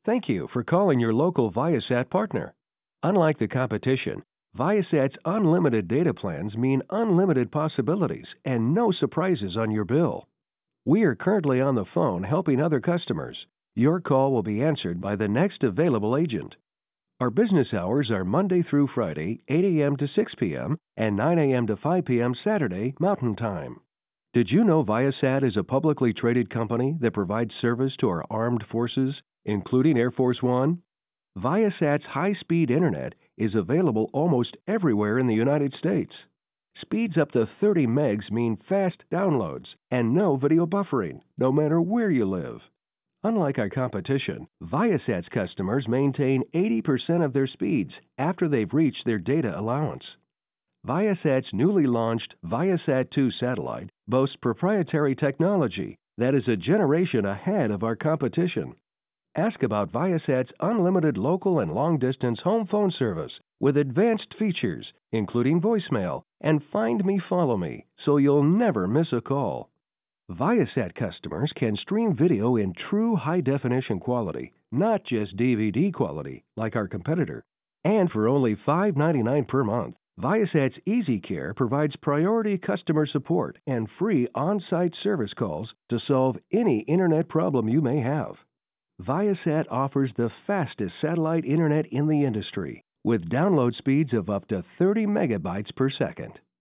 Thank you for calling your local Viasat partner. Unlike the competition, Viasat's unlimited data plans mean unlimited possibilities and no surprises on your bill. We are currently on the phone helping other customers. Your call will be answered by the next available agent. Our business hours are Monday through Friday, 8 a.m. to 6 p.m. and 9 a.m. to 5 p.m. Saturday, Mountain Time. Did you know Viasat is a publicly traded company that provides service to our armed forces, including Air Force One? Viasat's high-speed internet is available almost everywhere in the United States. Speeds up to 30 megs mean fast downloads and no video buffering, no matter where you live. Unlike our competition, Viasat's customers maintain 80% of their speeds after they've reached their data allowance. Viasat's newly launched Viasat-2 satellite boasts proprietary technology that is a generation ahead of our competition. Ask about Viasat's unlimited local and long-distance home phone service with advanced features, including voicemail and Find Me Follow Me, so you'll never miss a call. Viasat customers can stream video in true high-definition quality, not just DVD quality like our competitor. And for only $5.99 per month, Viasat's EasyCare provides priority customer support and free on-site service calls to solve any internet problem you may have. Viasat offers the fastest satellite internet in the industry, with download speeds of up to 30 megabytes per second.